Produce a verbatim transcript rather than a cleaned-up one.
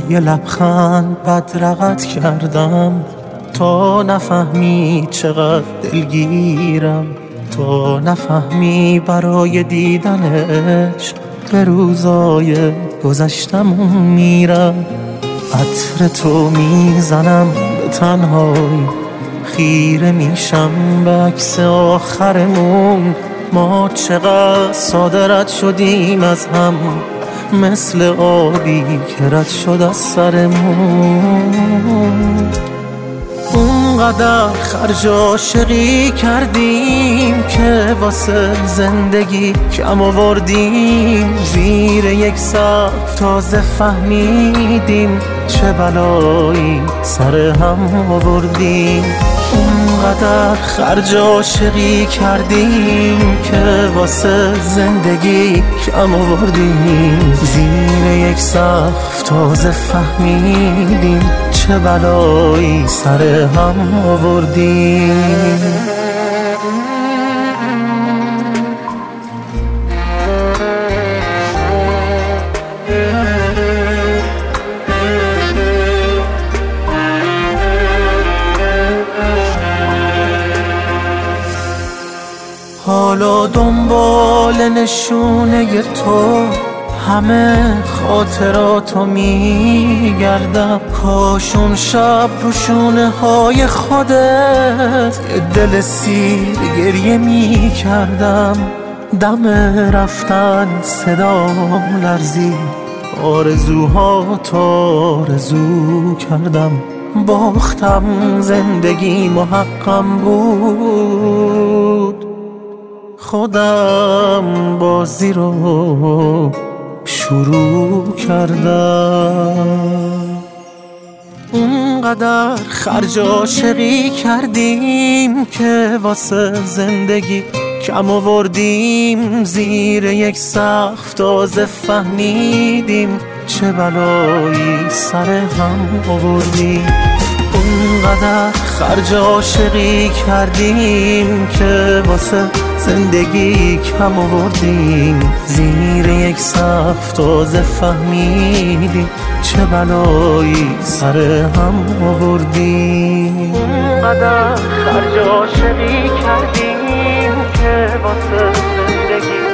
یه لبخند بدرقت کردم تا نفهمی چقدر دلگیرم، تا نفهمی برای دیدنش به روزای گذشتم میرم. عطر تو میزنم به تنهایی، خیره میشم به عکس آخرمون. ما چقدر ساده رد شدیم از هم، مثل آبی که رد شد از سرمون. اونقدر خرج عاشقی کردیم که واسه زندگی کم آوردیم. زیر یک سقف تازه فهمیدیم چه بلایی سر هم آوردیم. اونقدر خرج عاشقی کردیم که واسه زندگی کم آوردیم. زیر یک سقف تازه فهمیدیم چه بلایی سر هم آوردیم. حالا دنبال نشونه تو همه خاطراتو میگردم. کاشون شب رو شونه های خودت دل سیر گریه میکردم. دم رفتن صدام لرزید، آرزوها تا آرزو کردم. باختم زندگی محقم بود، خودم بازی رو شروع کردم. اونقدر خرج عاشقی کردیم که واسه زندگی کم آوردیم. زیر یک سقف تازه فهمیدیم چه بلایی سر هم آوردیم. اونقدر خرج عاشقی کردیم که واسه زندگی کم آوردیم. زیر یک سقف تازه فهمیدیم چه بلایی سر هم آوردیم. اونقدر خرج عاشقی کردیم که واسه زندگی